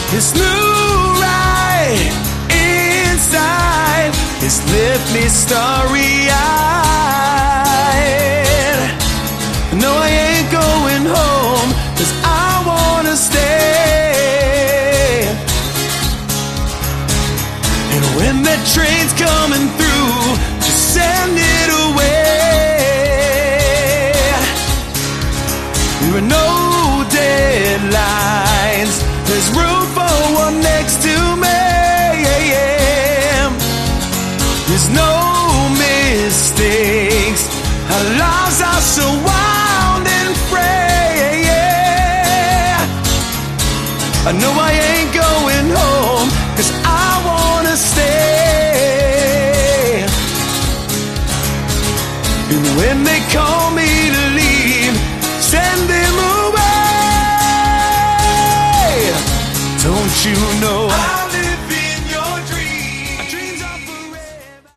This new right inside has left me starry-eyed. No, I ain't going home, 'cause I wanna stay. And when that train's coming through, just send it away. There are no deadlines, there's room for one next to me. There's no mistakes, our lives are so wild and free. I know I ain't going home, 'cause I wanna stay. And when they call me to leave, send them away. Don't you know